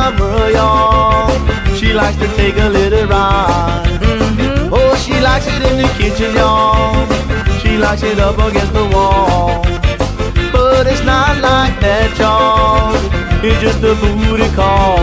summer, y'all. She likes to take a little ride. Oh, she likes it in the kitchen, y'all. She likes it up against the wall. But it's not like that, y'all. It's just a booty call.